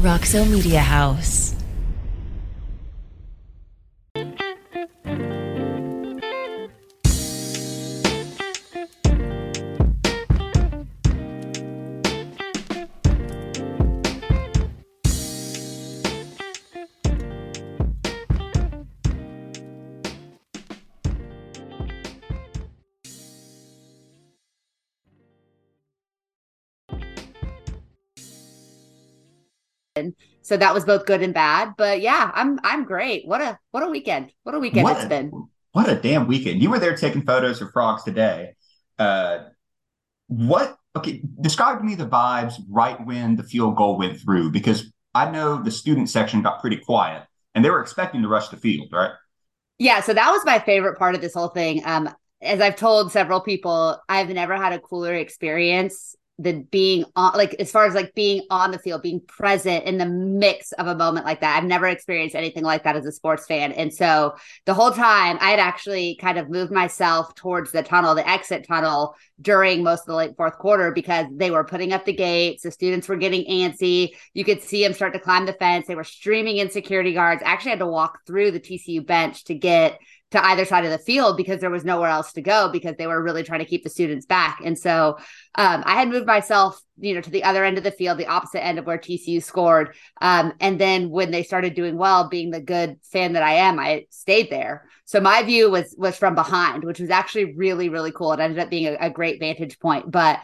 Roxo Media House. So that was both good and bad. But yeah, I'm great. What a weekend. What a weekend What it's a been. what a damn weekend. You were there taking photos of frogs today. Uh what okay, describe to me the vibes right when the field goal went through because I know the student section got pretty quiet and they were expecting to rush the field, right? Yeah, so that was my favorite part of this whole thing. As I've told several people, I've never had a cooler experience than being on, like, as far as like being on the field, being present in the mix of a moment like that. I've never experienced anything like that as a sports fan. And so the whole time I had actually kind of moved myself towards the tunnel, the exit tunnel during most of the late fourth quarter because they were putting up the gates. The students were getting antsy. You could see them start to climb the fence. They were streaming in security guards. I actually had to walk through the TCU bench to get to either side of the field because there was nowhere else to go because they were really trying to keep the students back. And so I had moved myself, to the other end of the field, the opposite end of where TCU scored. And then when they started doing well, being the good fan that I am, I stayed there. So my view was from behind, which was actually really, really cool. It ended up being a great vantage point. But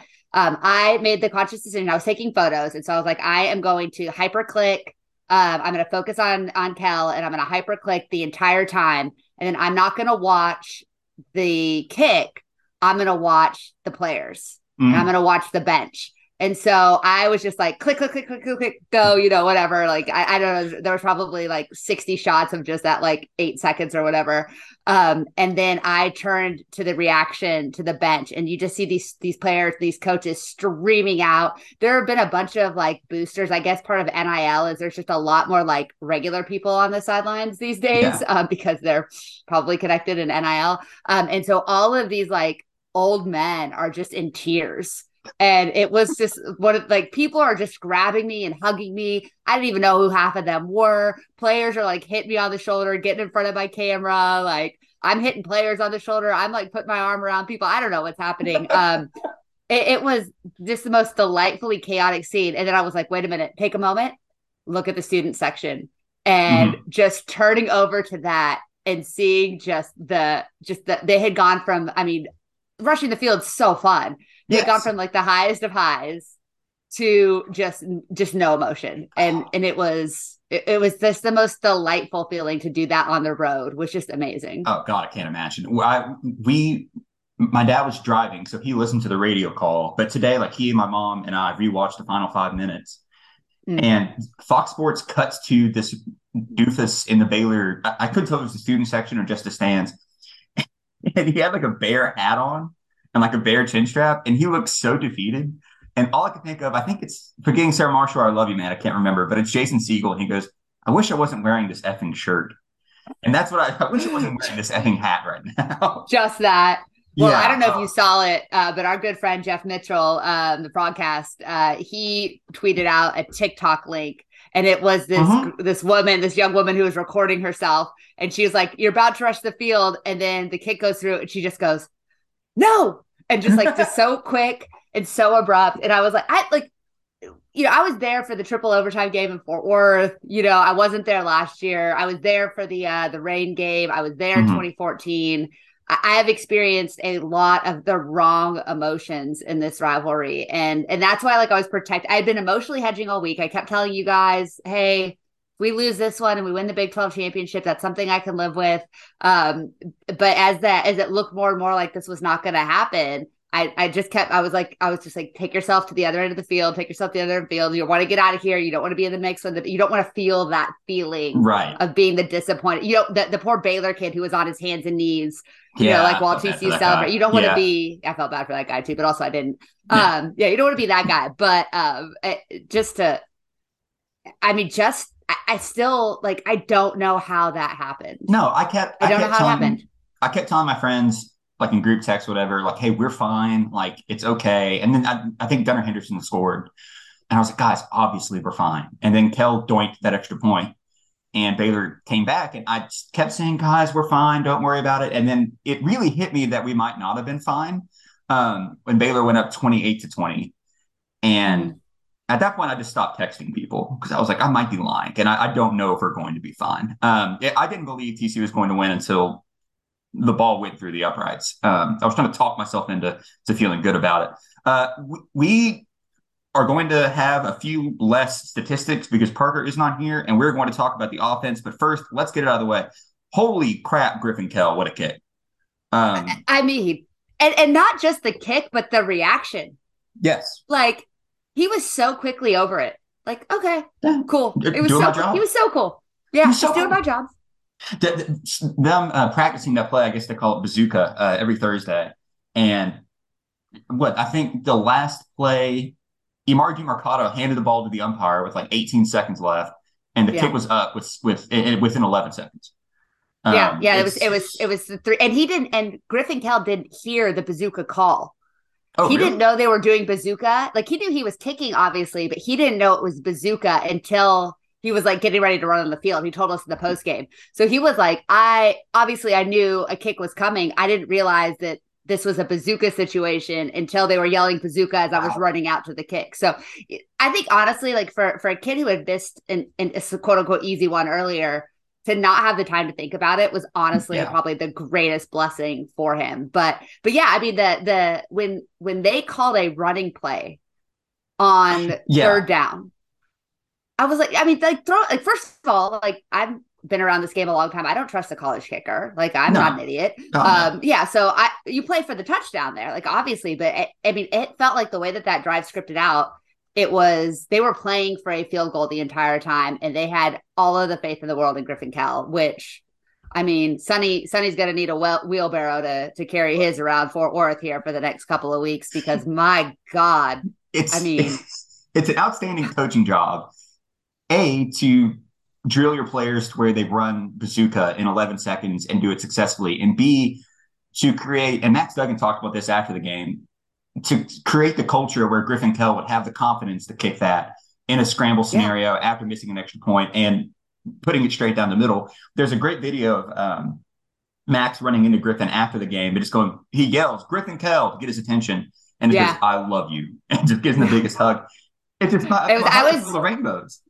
I made the conscious decision. I was taking photos. And so I was like, I am going to hyperclick. I'm going to focus on Kel and I'm going to hyperclick the entire time. And then I'm not going to watch the kick. I'm going to watch the players and I'm Mm. going to watch the bench. And so I was just like, click, click, click, click, click, click, go, whatever. Like, I don't know. There was probably like 60 shots of just that, like 8 seconds or whatever. And then I turned to the reaction to the bench and you just see these players, these coaches streaming out. There have been a bunch of like boosters. I guess part of NIL is there's just a lot more like regular people on the sidelines these days Yeah. because they're probably connected in NIL. And so all of these like old men are just in tears. And it was just like people are just grabbing me and hugging me. I didn't even know who half of them were. Players are like hitting me on the shoulder, getting in front of my camera. Like I'm hitting players on the shoulder. I'm like putting my arm around people. I don't know what's happening. It was just the most delightfully chaotic scene. And then I was like, wait a minute, take a moment, look at the student section, and Hmm. just turning over to that and seeing they had gone from, I mean, rushing the field's so fun. They had gone Yes. from like the highest of highs to just no emotion. And it was just the most delightful feeling to do that on the road, was just amazing. Oh God, I can't imagine. My dad was driving, so he listened to the radio call. But today, like he and my mom and I rewatched the final 5 minutes. Mm. And Fox Sports cuts to this doofus in the Baylor. I couldn't tell if it was the student section or just the stands. And he had like a bear hat on and like a bear chin strap, and he looked so defeated. And all I could think of, I think it's forgetting Sarah Marshall, I love you, man. I can't remember, but it's Jason Siegel, and he goes, "I wish I wasn't wearing this effing shirt." And that's what I wish I wasn't wearing this effing hat right now. Just that. Well, I Yeah. don't know if you saw it, but our good friend Jeff Mitchell, the broadcast, he tweeted out a TikTok link, and it was Mhm. this young woman who was recording herself, and she was like, "You're about to rush the field," and then the kick goes through, and she just goes, "No," and just so quick and so abrupt, and I was like, I was there for the triple overtime game in Fort Worth. I wasn't there last year. I was there for the rain game. I was there in Mhm. 2014. I have experienced a lot of the wrong emotions in this rivalry, and that's why like I was protected. I had been emotionally hedging all week. I kept telling you guys, "Hey, if we lose this one and we win the Big 12 championship, that's something I can live with." But as it looked more and more like this was not going to happen, I was just like, take yourself to the other end of the field, take yourself to the other end of the field. You want to get out of here. You don't want to be in the mix with you don't want to feel that feeling Right. of being the disappointed. The poor Baylor kid who was on his hands and knees, Yeah, like I while felt bad for TCU that celebrate. guy. You don't want to Yeah. be, I felt bad for that guy too, but also I didn't. Yeah. Yeah, you don't want to be that guy. But just to, I mean, I still like, I don't know how that happened. No, I I don't know kept how it happened. I kept telling my friends like in group text, whatever, like, hey, we're fine, like it's okay. And then I think Gunnar Henderson scored. And I was like, guys, obviously we're fine. And then Kel doinked that extra point, and Baylor came back, and I kept saying, guys, we're fine. Don't worry about it. And then it really hit me that we might not have been fine when Baylor went up 28-20. And at that point, I just stopped texting people because I was like, I might be lying, and I don't know if we're going to be fine. I didn't believe TCU was going to win until the ball went through the uprights. I was trying to talk myself into feeling good about it. We are going to have a few less statistics because Parker is not here, and we're going to talk about the offense. But first, let's get it out of the way. Holy crap, Griffin Kell, what a kick. I mean, and not just the kick, but the reaction. Yes. Like, he was so quickly over it. Like, okay, cool. It was doing so my job. He was so cool. Yeah, He's just doing my job. Them practicing that play, I guess they call it bazooka, every Thursday. And I think the last play, Imari Mercado handed the ball to the umpire with like 18 seconds left, and the kick was up within 11 seconds. It was the three, and he didn't, and Griffin Kell didn't hear the bazooka call. Oh, he really? didn't know they were doing bazooka. Like, he knew he was kicking, obviously, but he didn't know it was bazooka until he was like getting ready to run on the field. He told us in the post game. So he was like, I knew a kick was coming. I didn't realize that this was a bazooka situation until they were yelling bazooka as I was running out to the kick. So I think, honestly, like for a kid who had missed a quote unquote easy one earlier, to not have the time to think about it was honestly probably the greatest blessing for him. But yeah, I mean, when they called a running play on third down, I was like, I mean, first of all, like, I've been around this game a long time. I don't trust a college kicker. Like, I'm not an idiot. No. Yeah. So you play for the touchdown there, like, obviously, but I mean, it felt like the way that drive scripted out, they were playing for a field goal the entire time, and they had all of the faith in the world in Griffin Kell, which, I mean, Sonny's going to need a wheelbarrow to carry his around Fort Worth here for the next couple of weeks, because my God, it's an outstanding coaching job, to drill your players to where they run bazooka in 11 seconds and do it successfully, and B, to create, and Max Duggan talked about this after the game, to create the culture where Griffin Kell would have the confidence to kick that in a scramble scenario after missing an extra point and putting it straight down the middle. There's a great video of Max running into Griffin after the game, but he yells, Griffin Kell, to get his attention, and he goes, I love you, and just gives him the biggest hug. It's just not the rainbows.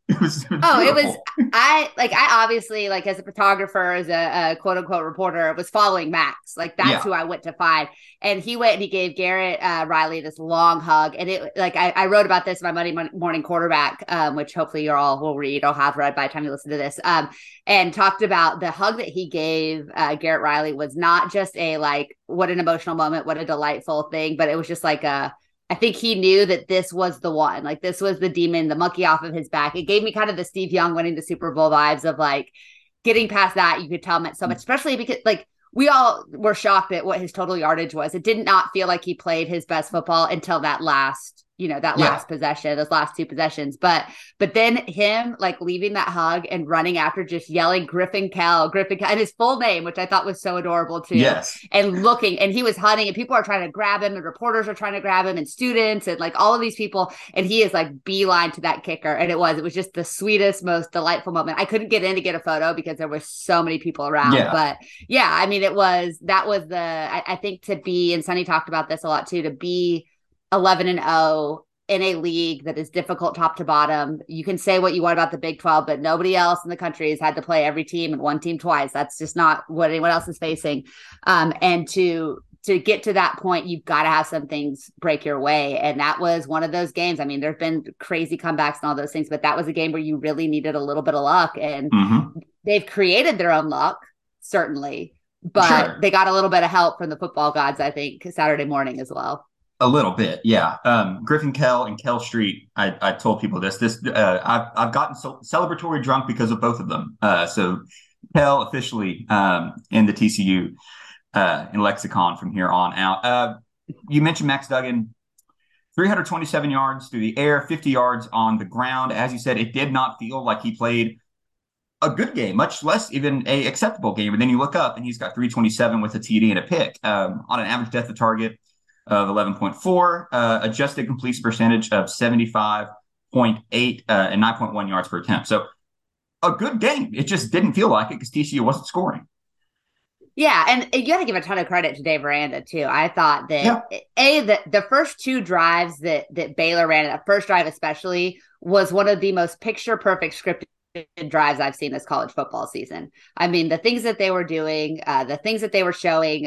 I obviously, like, as a photographer, as a quote unquote reporter, was following Max. Like, that's who I went to find. And he went and he gave Garrett Riley this long hug. And it, like, I wrote about this in my Monday morning quarterback, which hopefully you all will read or have read by the time you listen to this. And talked about the hug that he gave Garrett Riley was not just a, like, what an emotional moment, what a delightful thing, but it was just like I think he knew that this was the one, like, this was the demon, the monkey off of his back. It gave me kind of the Steve Young winning the Super Bowl vibes of, like, getting past that. You could tell meant so much, especially because, like, we all were shocked at what his total yardage was. It did not feel like he played his best football until that last possession, those last two possessions. But then him, like, leaving that hug and running after, just yelling Griffin Kell, and his full name, which I thought was so adorable too. Yes. And looking, and he was hunting, and people are trying to grab him, and reporters are trying to grab him, and students, and, like, all of these people. And he is, like, beeline to that kicker. And it was just the sweetest, most delightful moment. I couldn't get in to get a photo because there were so many people around. Yeah. But yeah, I mean, I think to be, and Sonny talked about this a lot too, to be 11-0 in a league that is difficult top to bottom. You can say what you want about the Big 12, but nobody else in the country has had to play every team and one team twice. That's just not what anyone else is facing. And to get to that point, you've got to have some things break your way. And that was one of those games. I mean, there's been crazy comebacks and all those things, but that was a game where you really needed a little bit of luck. And they've created their own luck, certainly, but they got a little bit of help from the football gods, I think, Saturday morning as well. A little bit, yeah. Griffin Kell and Kell Street, I told people this. I've gotten celebratory drunk because of both of them. So Kell officially in the TCU in lexicon from here on out. You mentioned Max Duggan, 327 yards through the air, 50 yards on the ground. As you said, it did not feel like he played a good game, much less even a acceptable game. And then you look up and he's got 327 with a TD and a pick on an average depth of target of 11.4, adjusted completion percentage of 75%. 9.8 and 9.1 yards per attempt. So a good game. It just didn't feel like it because TCU wasn't scoring. Yeah, and you got to give a ton of credit to Dave Aranda too. I thought that the first two drives that Baylor ran, that first drive especially, was one of the most picture perfect scripted drives I've seen this college football season. I mean, the things that they were doing, the things that they were showing,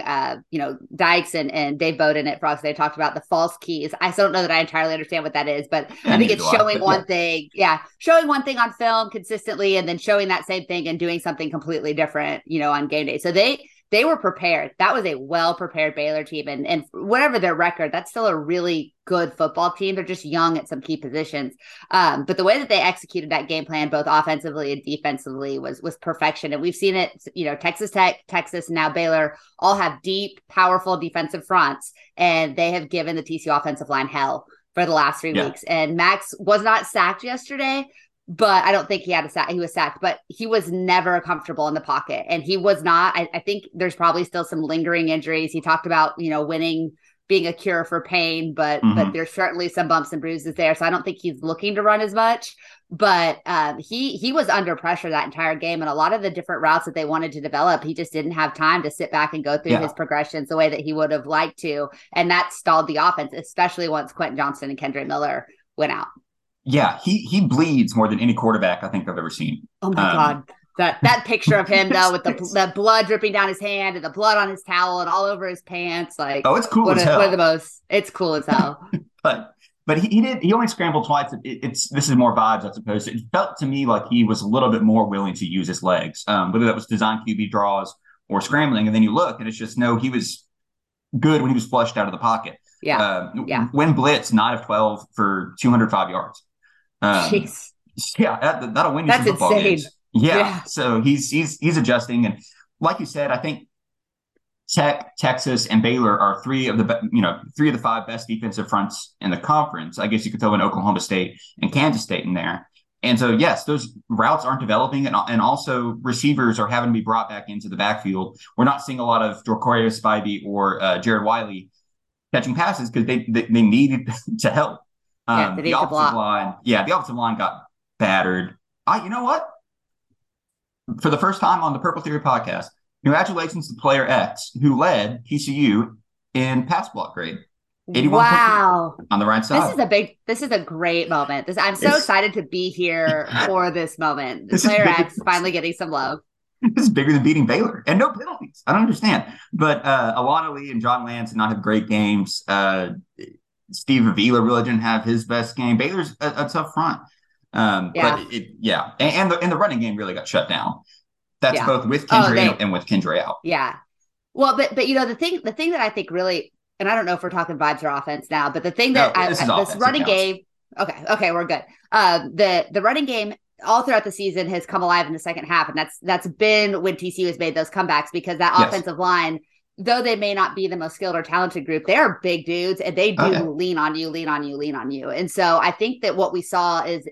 Dykes and Dave Bowden at Frogs, they talked about the false keys. I still don't know that I entirely understand what that is, but I think it's showing one thing. Yeah. Showing one thing on film consistently and then showing that same thing and doing something completely different, on game day. So they were prepared. That was a well-prepared Baylor team. And whatever their record, that's still a really good football team. They're just young at some key positions. But the way that they executed that game plan, both offensively and defensively, was perfection. And we've seen it, Texas Tech, Texas, and now Baylor all have deep, powerful defensive fronts. And they have given the TCU offensive line hell for the last 3 weeks. And Max was not sacked yesterday, but I don't think he had a sack. He was sacked, but he was never comfortable in the pocket. And he was not. I think there's probably still some lingering injuries. He talked about, winning being a cure for pain, but there's certainly some bumps and bruises there. So I don't think he's looking to run as much. But he was under pressure that entire game. And a lot of the different routes that they wanted to develop, he just didn't have time to sit back and go through his progressions the way that he would have liked to. And that stalled the offense, especially once Quentin Johnston and Kendre Miller went out. Yeah, he bleeds more than any quarterback I think I've ever seen. Oh my God. That picture of him though, with the blood dripping down his hand and the blood on his towel and all over his pants. Like, it's cool as hell. It's cool as hell. But he only scrambled twice. This is more vibes, I suppose. It felt to me like he was a little bit more willing to use his legs, whether that was design QB draws or scrambling. And then you look and it's just, no, he was good when he was flushed out of the pocket. When blitz, 9 of 12 for 205 yards. Jeez. Yeah, that'll win you some football games. Yeah. So he's adjusting, and like you said, I think Tech, Texas, and Baylor are three of the 5 best defensive fronts in the conference. I guess you could throw in Oklahoma State and Kansas State in there. And so, yes, those routes aren't developing, and also receivers are having to be brought back into the backfield. We're not seeing a lot of Dracorius Spivey or Jared Wiley catching passes because they needed to help. The offensive line got battered. You know what? For the first time on the Purple Theory podcast, congratulations to player X, who led TCU in pass block grade. 81 on the right side. This is a great moment. I'm so excited to be here for this moment. Player X finally getting some love. This is bigger than beating Baylor and no penalties. I don't understand. But Alana Lee and John Lance did not have great games. Steve Avila really didn't have his best game. Baylor's a tough front. But the running game really got shut down. That's both with Kendre and with Kendre out. Yeah. Well, but the thing that I think really, and I don't know if we're talking vibes or offense now, but the thing that this running game, okay, we're good. The running game all throughout the season has come alive in the second half, and that's been when TCU has made those comebacks because that offensive line, though they may not be the most skilled or talented group, they are big dudes and they do lean on you. And so I think that what we saw is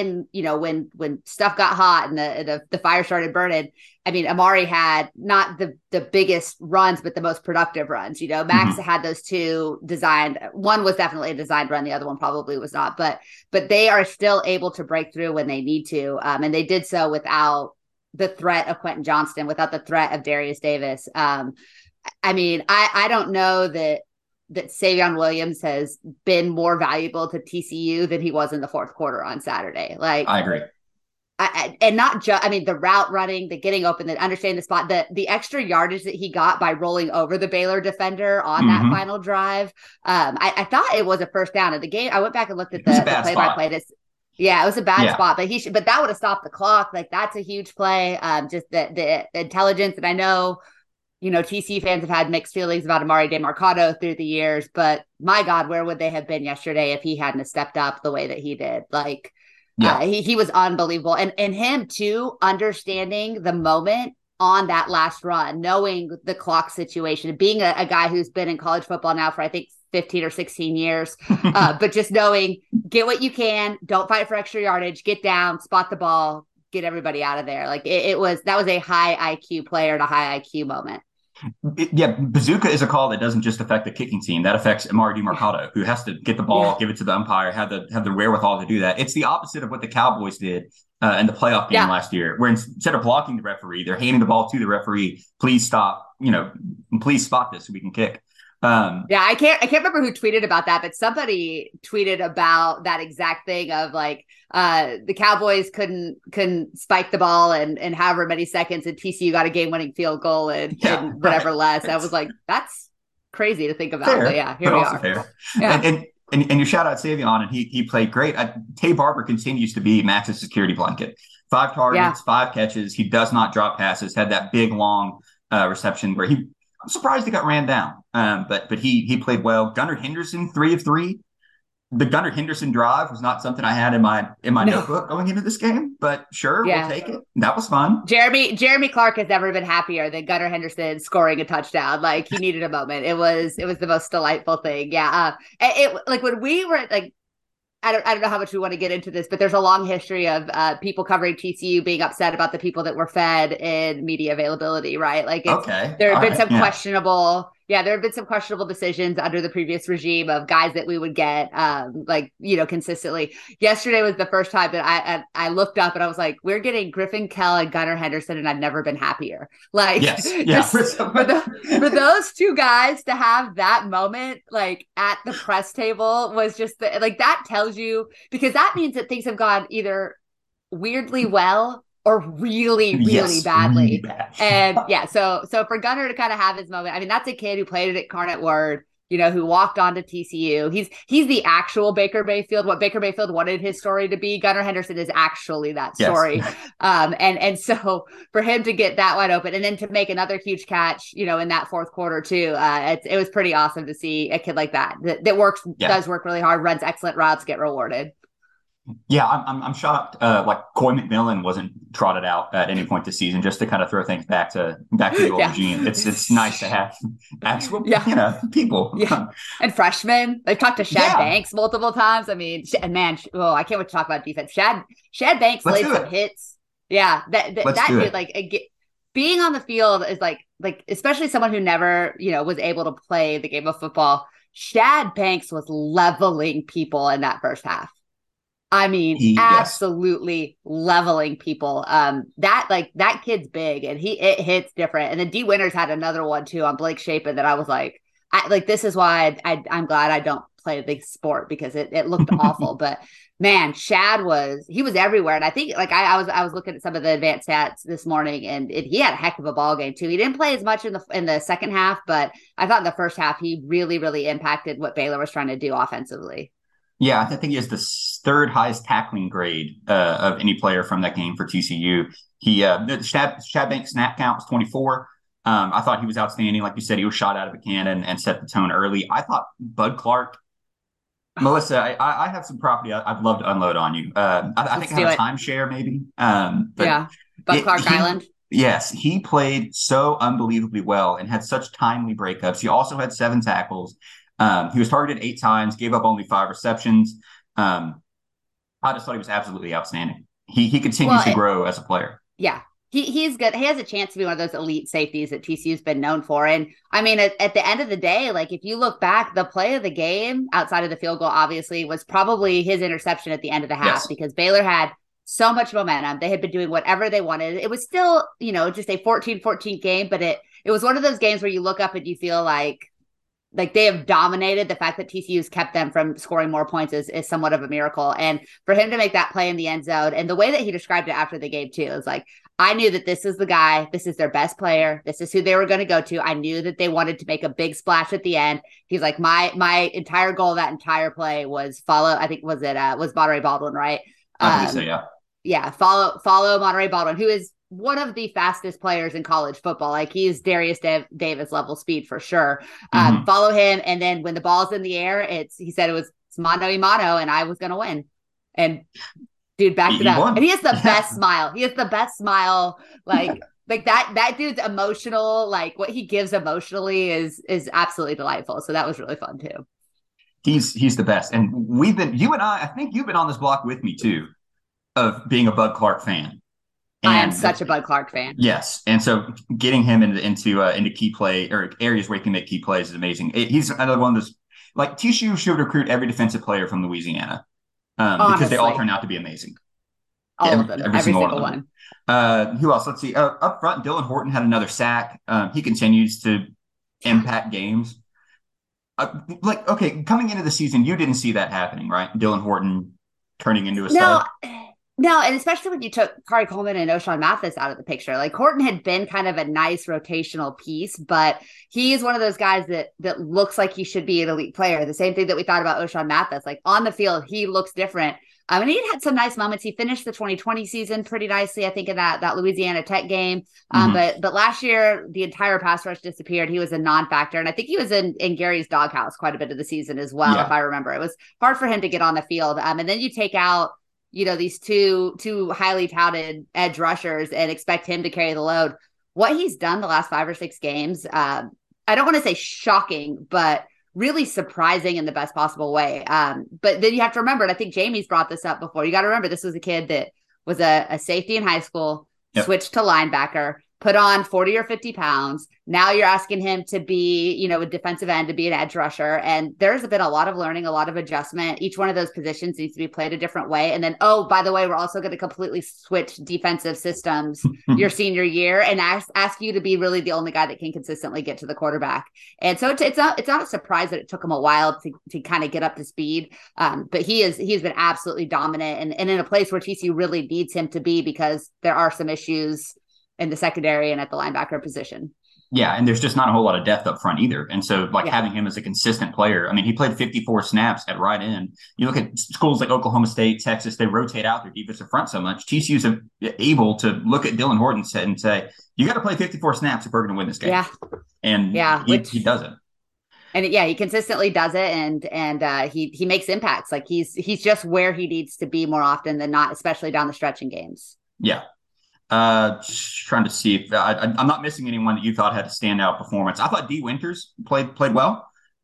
when stuff got hot and the fire started burning, I mean, Amari had not the biggest runs, but the most productive runs. Max had those two designed. One was definitely a designed run. The other one probably was not, but they are still able to break through when they need to. And they did so without the threat of Quentin Johnston, without the threat of Darius Davis. I mean, I don't know that Savion Williams has been more valuable to TCU than he was in the fourth quarter on Saturday. Like, I agree. And not just, I mean, the route running, the getting open, the understanding the spot, the extra yardage that he got by rolling over the Baylor defender on that final drive. I thought it was a first down in the game. I went back and looked at the play-by-play. Yeah, it was a bad spot, but that would have stopped the clock. Like, that's a huge play. Just the intelligence. And I know, TCU fans have had mixed feelings about Amari DeMarcado through the years, but my God, where would they have been yesterday if he hadn't stepped up the way that he did? Like, he was unbelievable. And him too, understanding the moment on that last run, knowing the clock situation, being a guy who's been in college football now for, I think, 15 or 16 years, but just knowing, get what you can, don't fight for extra yardage, get down, spot the ball, get everybody out of there. Like that was a high IQ player and a high IQ moment. Bazooka is a call that doesn't just affect the kicking team. That affects Amari DiMercado, who has to get the ball, give it to the umpire, have the wherewithal to do that. It's the opposite of what the Cowboys did in the playoff game last year, where instead of blocking the referee, they're handing the ball to the referee. Please stop, please spot this so we can kick. I can't remember who tweeted about that, but somebody tweeted about that exact thing of like the Cowboys couldn't spike the ball and however many seconds, and TCU got a game-winning field goal and whatever less. I was like, that's crazy to think about. Fair, but here we are. Fair. Yeah. And your shout out Savion, and he played great. Tay Barber continues to be Max's security blanket. 5 targets, 5 catches. He does not drop passes. Had that big long reception where I'm surprised he got ran down. But he played well. Gunnar Henderson, 3 of 3. The Gunnar Henderson drive was not something I had in my notebook going into this game, but sure, we'll take it. That was fun. Jeremy Clark has never been happier than Gunnar Henderson scoring a touchdown. Like, he needed a moment. It was the most delightful thing. Yeah. It like when we were like, I don't know how much we want to get into this, but there's a long history of people covering TCU being upset about the people that were fed in media availability, right? Like, there have been some questionable. Yeah, there have been some questionable decisions under the previous regime of guys that we would get, consistently. Yesterday was the first time that I looked up and I was like, we're getting Griffin Kell and Gunnar Henderson, and I've never been happier. Like, for those two guys to have that moment, like at the press table, was just that tells you, because that means that things have gone either weirdly well or really, really badly. Really bad. And so for Gunnar to kind of have his moment, I mean, that's a kid who played at Incarnate Word, who walked on to TCU. He's the actual Baker Mayfield, what Baker Mayfield wanted his story to be. Gunnar Henderson is actually that story. Yes. And so for him to get that wide open and then to make another huge catch, in that fourth quarter too, it was pretty awesome to see a kid like that does work really hard, runs excellent routes, get rewarded. Yeah, I'm shocked. Like Coy McMillan wasn't trotted out at any point this season, just to kind of throw things back to the old regime. It's nice to have actual people. Yeah, and freshmen. They've talked to Shad Banks multiple times. I mean, man, I can't wait to talk about defense. Shad Banks laid some hits. Yeah, that dude, like being on the field is like especially someone who never was able to play the game of football. Shad Banks was leveling people in that first half. I mean, absolutely leveling people. That kid's big, and it hits different. And then D Winters had another one too on Blake Shapen that I was like, this is why I'm glad I don't play the sport, because it looked awful. But man, Shad was everywhere. And I think I was looking at some of the advanced stats this morning, and he had a heck of a ball game too. He didn't play as much in the second half, but I thought in the first half he really, really impacted what Baylor was trying to do offensively. Yeah, I think he has the 3rd highest tackling grade of any player from that game for TCU. Shad Banks' snap count was 24. I thought he was outstanding. Like you said, he was shot out of a cannon and set the tone early. I thought Bud Clark, Melissa, I have some property I'd love to unload on you. I think I have a timeshare maybe. Bud Clark Island. Yes, he played so unbelievably well and had such timely breakups. He also had 7 tackles. He was targeted 8 times, gave up only 5 receptions. I just thought he was absolutely outstanding. He continues to grow as a player. Yeah, he's good. He has a chance to be one of those elite safeties that TCU's been known for. And I mean, at the end of the day, like if you look back, the play of the game outside of the field goal, obviously, was probably his interception at the end of the half, because Baylor had so much momentum. They had been doing whatever they wanted. It was still, just a 14-14 game, but it was one of those games where you look up and you feel like they have dominated. The fact that TCU's kept them from scoring more points is somewhat of a miracle. And for him to make that play in the end zone, and the way that he described it after the game too, is like, I knew that this is the guy, this is their best player, this is who they were going to go to. I knew that they wanted to make a big splash at the end. He's like, my entire goal of that entire play was was Monterey Baldwin, right? I think so, yeah. Yeah, follow Monterey Baldwin, who is one of the fastest players in college football. Like, he's Darius Davis level speed for sure. Follow him. And then when the ball's in the air, he said it's mano a mano, and I was going to win. And dude backed it up. Won. And he has the best smile. He has the best smile. Like, like that dude's emotional, like what he gives emotionally is absolutely delightful. So that was really fun too. He's the best. And I think you've been on this block with me too, of being a Bud Clark fan. I am And such a Bud Clark fan. yes, and so getting him into key play or areas where he can make key plays is amazing. He's another one of those, like TCU should recruit every defensive player from Louisiana, because they all Honestly, turn out to be amazing. all of them, Every every single one single of them. one. Who else? Let's see. Up front, Dylan Horton had another sack. He continues to impact games. Okay, coming into the season, you didn't see that happening, right? Dylan Horton turning into a No, stud. no, and especially when you took Kari Coleman and O'Shawn Mathis out of the picture. Like Horton had been kind of a nice rotational piece, but he is one of those guys that looks like he should be an elite player. The same thing that we thought about O'Shawn Mathis. Like on the field, he looks different. I mean, he had some nice moments. He finished the 2020 season pretty nicely, I think, in that Louisiana Tech game. But last year, the entire pass rush disappeared. He was a non-factor, and I think he was in Gary's doghouse quite a bit of the season as well, if I remember. It was hard for him to get on the field. And then you take out these two highly touted edge rushers and expect him to carry the load. What he's done the last 5 or 6 games, I don't want to say shocking, but really surprising in the best possible way. But then you have to remember, and I think Jamie's brought this up before, you got to remember this was a kid that was a safety in high school, switched to linebacker, put on 40 or 50 pounds. Now you're asking him to be, a defensive end, to be an edge rusher. And there's been a lot of learning, a lot of adjustment. Each one of those positions needs to be played a different way. And then, oh, by the way, we're also going to completely switch defensive systems your senior year and ask you to be really the only guy that can consistently get to the quarterback. And so it's not a surprise that it took him a while to kind of get up to speed. But he has been absolutely dominant and in a place where TCU really needs him to be, because there are some issues in the secondary and at the linebacker position. Yeah, and there's just not a whole lot of depth up front either. And so, having him as a consistent player, I mean, he played 54 snaps at right end. You look at schools like Oklahoma State, Texas, they rotate out their defensive front so much. TCU's able to look at Dylan Horton and say, you got to play 54 snaps if we're going to win this game. Yeah. And he does it. And he consistently does it, and he makes impacts. Like he's just where he needs to be more often than not, especially down the stretch in games. Yeah. Just trying to see if I'm not missing anyone that you thought had a standout performance. I thought D Winters played well.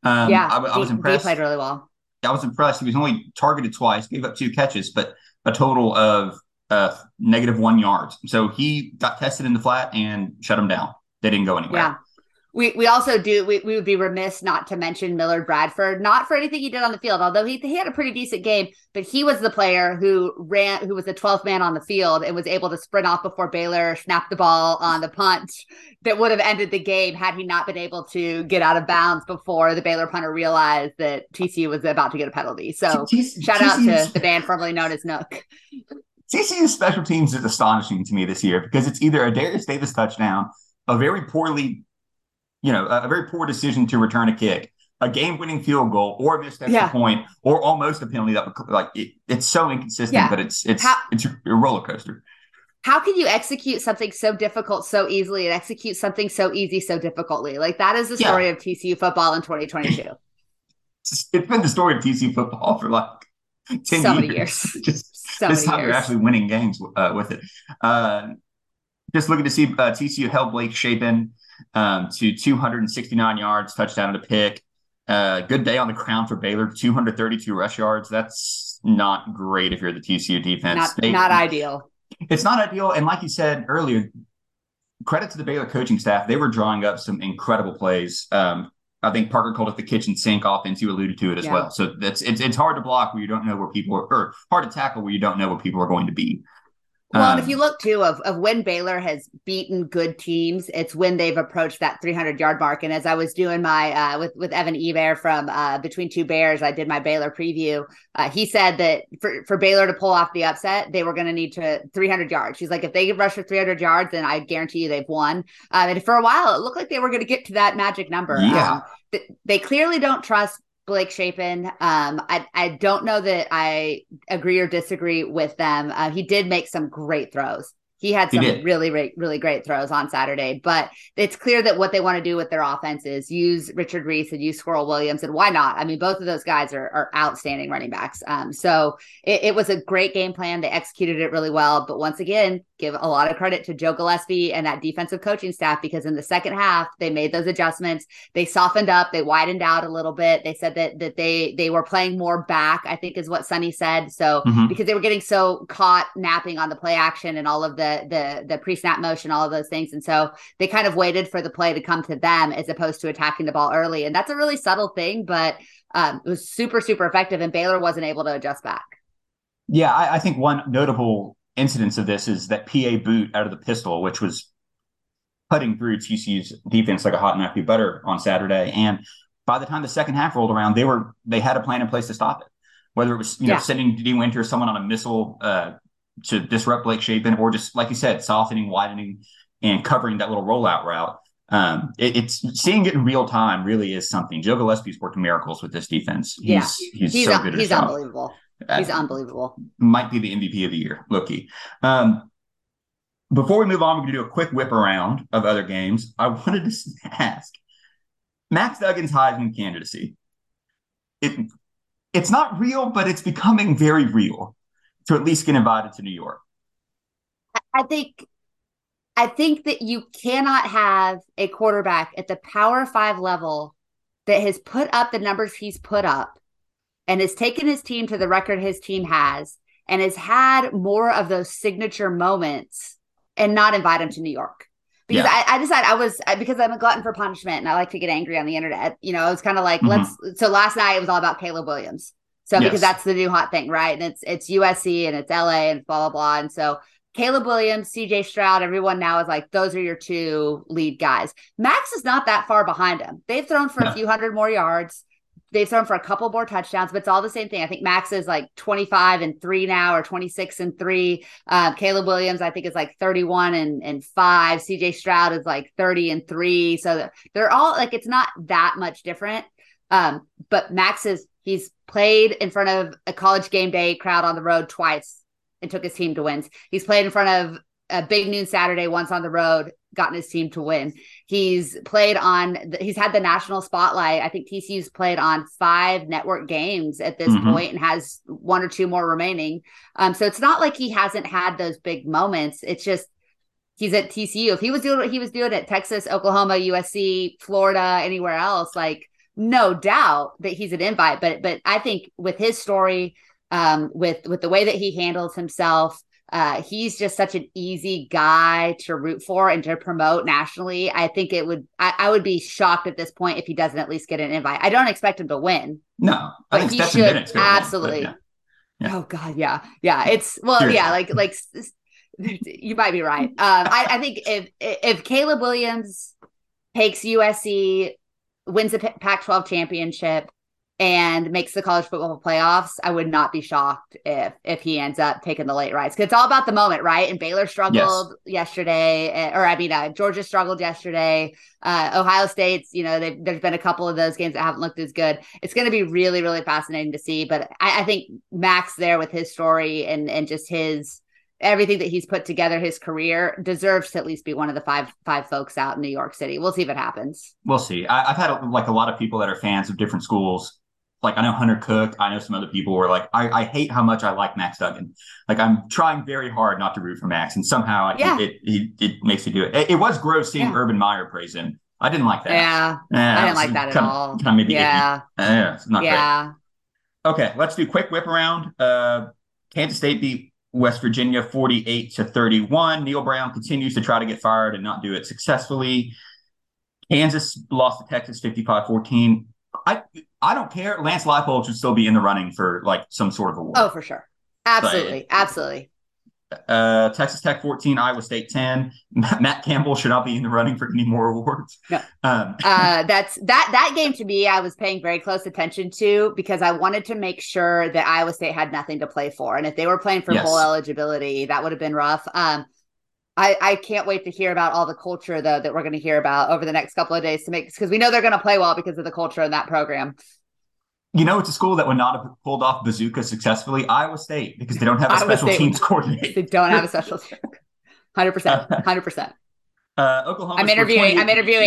I was impressed. He played really well. I was impressed. He was only targeted twice, gave up 2 catches, but a total of -1 yards. So he got tested in the flat and shut him down. They didn't go anywhere. Yeah. We also do, we would be remiss not to mention Millard Bradford, not for anything he did on the field, although he had a pretty decent game, but he was the player who was the 12th man on the field and was able to sprint off before Baylor snapped the ball on the punt that would have ended the game had he not been able to get out of bounds before the Baylor punter realized that TCU was about to get a penalty. So shout out to the man formerly known as Nook. TCU's special teams is astonishing to me this year, because it's either a Darius Davis touchdown, a very poor decision to return a kick, a game-winning field goal, or a missed extra point, or almost a penalty. It's so inconsistent, but it's a roller coaster. How can you execute something so difficult so easily and execute something so easy so difficultly? Like, that is the story of TCU football in 2022. It's been the story of TCU football for 10 many years. This time you're actually winning games with it. Just looking to see TCU held Blake Shapen to 269 yards, touchdown and a pick. Good day on the ground for Baylor, 232 rush yards. That's not great if you're the TCU defense. Not ideal. It's not ideal. And like you said earlier, credit to the Baylor coaching staff. They were drawing up some incredible plays. I think Parker called it the kitchen sink offense. You alluded to it as well. So it's hard to block where you don't know where people are, or hard to tackle where you don't know where people are going to be. Well, and if you look too of when Baylor has beaten good teams, it's when they've approached that 300-yard mark. And as I was doing my with Evan Eber from Between Two Bears, I did my Baylor preview. He said that for Baylor to pull off the upset, they were going to need 300 yards. He's like, if they could rush for 300 yards, then I guarantee you they've won. And for a while, it looked like they were going to get to that magic number. Yeah. They clearly don't trust Blake Shapen. I don't know that I agree or disagree with them. He did make some great throws. He had some really, really great throws on Saturday, but it's clear that what they want to do with their offense is use Richard Reese and use Squirrel Williams. And why not? I mean, both of those guys are outstanding running backs. So it was a great game plan. They executed it really well. But once again, give a lot of credit to Joe Gillespie and that defensive coaching staff, because in the second half, they made those adjustments. They softened up, they widened out a little bit. They said that they were playing more back, I think is what Sonny said. So because they were getting so caught napping on the play action and all of the pre-snap motion, all of those things. And so they kind of waited for the play to come to them as opposed to attacking the ball early. And that's a really subtle thing, but it was super, super effective, and Baylor wasn't able to adjust back. Yeah, I think one notable incidence of this is that PA boot out of the pistol, which was cutting through TCU's defense like a hot knife through butter on Saturday. And by the time the second half rolled around, they had a plan in place to stop it. Whether it was sending D. Winter, someone on a missile to disrupt Blake Shapen, or just like you said, softening, widening, and covering that little rollout route. It's seeing it in real time really is something. Joe Gillespie's working miracles with this defense. He's so good. He's unbelievable. He's unbelievable. Might be the MVP of the year, Loki. Before we move on, we're going to do a quick whip around of other games. I wanted to ask Max Duggan's Heisman candidacy. It's not real, but it's becoming very real to at least get invited to New York. I think that you cannot have a quarterback at the Power 5 level that has put up the numbers he's put up and has taken his team to the record his team has and has had more of those signature moments and not invite him to New York. Because I decided because I'm a glutton for punishment and I like to get angry on the internet. You know, I was kind of like, so last night it was all about Caleb Williams. So because that's the new hot thing, right? And it's USC and it's LA and blah, blah, blah. And so Caleb Williams, CJ Stroud, everyone now is like, those are your two lead guys. Max is not that far behind him. They've thrown for a few hundred more yards. They've thrown for a couple more touchdowns, but it's all the same thing. I think Max is like 25-3 now, or 26-3. Caleb Williams, I think, is like 31-5. CJ Stroud is like 30-3. So they're all like, it's not that much different. But Max he's played in front of a College game day crowd on the road twice and took his team to wins. He's played in front of a Big Noon Saturday once on the road, gotten his team to win. He's played he's had the national spotlight. I think TCU's played on 5 network games at this point and has 1 or 2 more remaining. So it's not like he hasn't had those big moments. It's just, he's at TCU. If he was doing what he was doing at Texas, Oklahoma, USC, Florida, anywhere else, like no doubt that he's an invite. But I think with his story, with the way that he handles himself, he's just such an easy guy to root for and to promote nationally. I think I would be shocked at this point if he doesn't at least get an invite. I don't expect him to win. No, I think he should absolutely. Win, yeah. Oh God. Yeah. It's like you might be right. I think if Caleb Williams takes USC, wins the Pac-12 championship, and makes the college football playoffs, I would not be shocked if he ends up taking the late rides. Because it's all about the moment, right? And Baylor struggled yesterday, Georgia struggled yesterday. Ohio State's, there's been a couple of those games that haven't looked as good. It's going to be really, really fascinating to see. But I think Max there with his story and just everything that he's put together, his career, deserves to at least be one of the five folks out in New York City. We'll see if it happens. We'll see. I've had a lot of people that are fans of different schools. Like I know Hunter Cook. I know some other people were like, I hate how much I like Max Duggan. Like I'm trying very hard not to root for Max, and somehow it makes me do it. It was gross seeing Urban Meyer praise him. I didn't like that. Yeah, I didn't like that at all. Kind of maybe it's not great. Okay, let's do quick whip around. Kansas State beat West Virginia 48-31. Neil Brown continues to try to get fired and not do it successfully. Kansas lost to Texas 55-14. I don't care. Lance Leipold should still be in the running for like some sort of award. Oh, for sure. Absolutely. Absolutely. Texas Tech 14, Iowa State 10. Matt Campbell should not be in the running for any more awards. No. That game to me, I was paying very close attention to because I wanted to make sure that Iowa State had nothing to play for. And if they were playing for bowl eligibility, that would have been rough. I can't wait to hear about all the culture though that we're going to hear about over the next couple of days because we know they're going to play well because of the culture in that program. It's a school that would not have pulled off Bazooka successfily, Iowa State, because they don't have a special teams coordinator. They don't have a special team. 100%. Oklahoma. I'm interviewing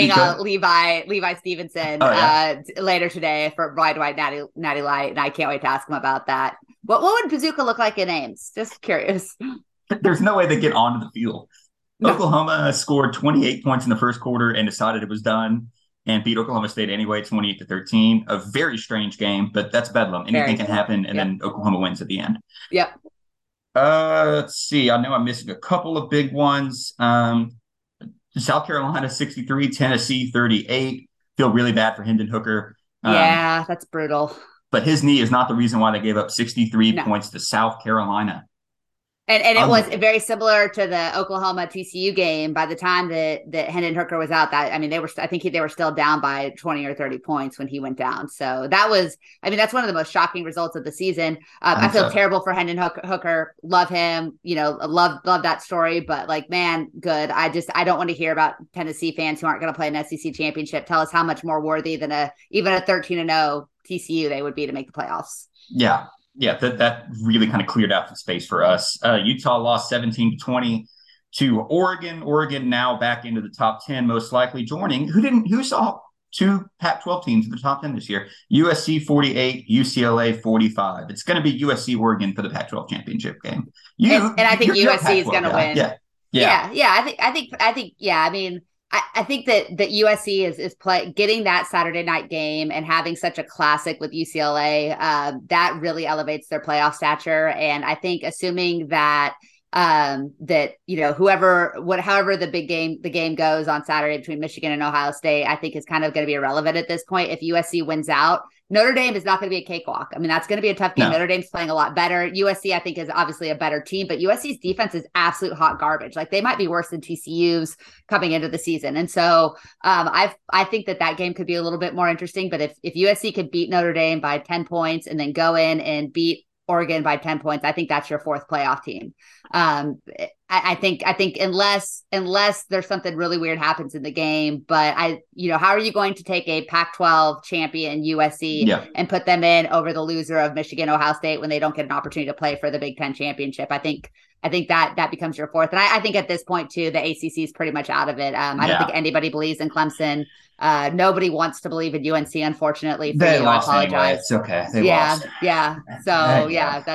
Levi Stevenson later today for Wide Natty Light, and I can't wait to ask him about that. What would Bazooka look like in Ames? Just curious. There's no way they get onto the field. No. Oklahoma scored 28 points in the first quarter and decided it was done and beat Oklahoma State anyway, 28-13. A very strange game, but that's Bedlam. Anything can happen, and then Oklahoma wins at the end. Yep. Let's see. I know I'm missing a couple of big ones. South Carolina 63, Tennessee 38. Feel really bad for Hendon Hooker. Yeah, that's brutal. But his knee is not the reason why they gave up 63 points to South Carolina. And it was very similar to the Oklahoma TCU game. By the time that Hendon Hooker was out, I think they were still down by 20 or 30 points when he went down. So that's one of the most shocking results of the season. I feel terrible for Hendon Hooker. Love him, love that story. But man, good. I don't want to hear about Tennessee fans who aren't going to play an SEC championship. Tell us how much more worthy than even a 13-0 TCU they would be to make the playoffs. Yeah, that really kind of cleared out the space for us. Utah lost 17-20 to Oregon. Oregon now back into the top 10, most likely joining. Who saw two Pac-12 teams in the top 10 this year? USC 48, UCLA 45. It's going to be USC Oregon for the Pac-12 championship game. I think USC is going to win. Yeah. I think that USC is getting that Saturday night game and having such a classic with UCLA, that really elevates their playoff stature. And I think assuming that however the game goes on Saturday between Michigan and Ohio State, I think is kind of going to be irrelevant at this point. If USC wins out, Notre Dame is not going to be a cakewalk. That's going to be a tough game. No. Notre Dame's playing a lot better. USC, I think, is obviously a better team, but USC's defense is absolute hot garbage. They might be worse than TCU's coming into the season. And so I think that game could be a little bit more interesting. But if USC could beat Notre Dame by 10 points and then go in and beat Oregon by 10 points, I think that's your fourth playoff team. I think unless there's something really weird happens in the game, but how are you going to take a Pac-12 champion USC and put them in over the loser of Michigan, Ohio State when they don't get an opportunity to play for the Big Ten championship? I think that becomes your fourth. And I think at this point too, the ACC is pretty much out of it. I don't think anybody believes in Clemson. Nobody wants to believe in UNC, unfortunately. They lost anyway. It's okay. They lost. Yeah. So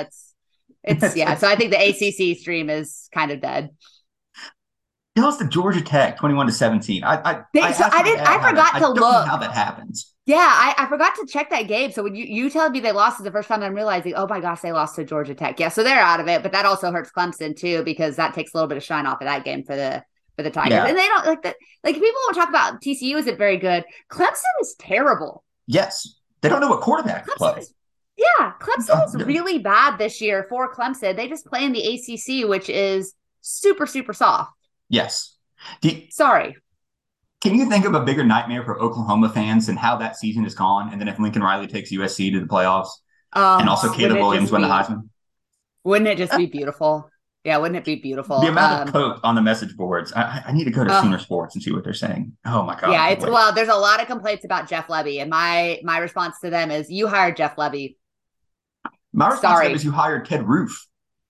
So I think the ACC stream is kind of dead. They lost to Georgia Tech 21-17. I forgot to look how that happens. Yeah, I forgot to check that game. So when you tell me they lost it the first time, I'm realizing, oh my gosh, they lost to Georgia Tech. Yeah, so they're out of it, but that also hurts Clemson too, because that takes a little bit of shine off of that game for the Tigers. Yeah. And they don't like that. People won't talk about TCU isn't very good. Clemson is terrible. Yes, they don't know what quarterback to play. Clemson is really bad this year for Clemson. They just play in the ACC, which is super, super soft. Yes. Sorry. Can you think of a bigger nightmare for Oklahoma fans than how that season is gone? And then if Lincoln Riley takes USC to the playoffs and also Caleb Williams win the Heisman? Wouldn't it just be beautiful? Yeah, wouldn't it be beautiful? The amount of coke on the message boards. I need to go to Sooner Sports and see what they're saying. Oh my God. Yeah, there's a lot of complaints about Jeff Lebby. And my response to them is, you hired Jeff Lebby. My response to them is, you hired Ted Roof.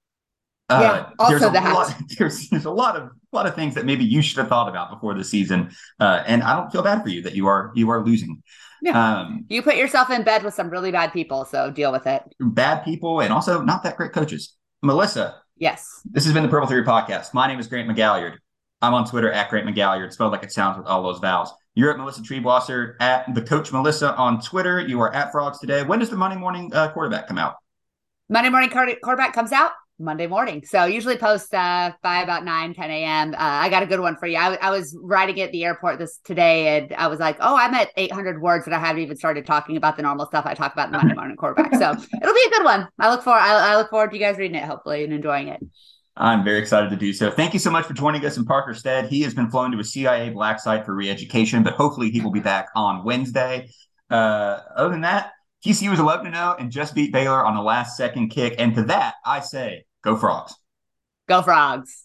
Also there's a lot of things that maybe you should have thought about before the season, and I don't feel bad for you that you are losing. Yeah. You put yourself in bed with some really bad people, so deal with it. Bad people, and also not that great coaches. Melissa. Yes. This has been the Purple Theory Podcast. My name is Grant McGalliard. I'm on Twitter at Grant McGalliard, spelled like it sounds with all those vowels. You're at Melissa Treebwasser, at the Coach Melissa on Twitter. You are at Frogs Today. When does the Monday morning quarterback come out? Monday morning quarterback comes out Monday morning. So usually post by about 9, 10 a.m. I got a good one for you. I was writing at the airport today, and I was like, oh, I'm at 800 words, and I haven't even started talking about the normal stuff I talk about in the Monday morning quarterback. So it'll be a good one. I look forward to you guys reading it, hopefully, and enjoying it. I'm very excited to do so. Thank you so much for joining us in Parker Stead. He has been flown to a CIA black site for re-education, but hopefully he will be back on Wednesday. Other than that, TCU was 11-0 and just beat Baylor on the last-second kick. And to that, I say, go Frogs. Go Frogs.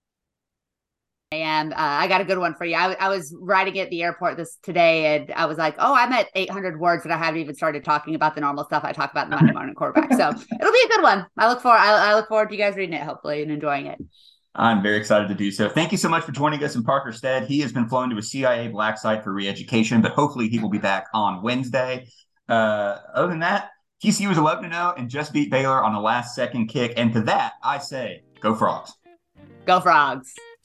And I got a good one for you. I was writing at the airport today, and I was like, oh, I'm at 800 words, and I haven't even started talking about the normal stuff I talk about in the Monday morning quarterback. So it'll be a good one. I look forward to you guys reading it, hopefully, and enjoying it. I'm very excited to do so. Thank you so much for joining us in Parker Stead. He has been flown to a CIA black site for re-education, but hopefully he will be back on Wednesday. Other than that, TCU was 11-0 and just beat Baylor on the last-second kick. And to that, I say, go Frogs. Go Frogs.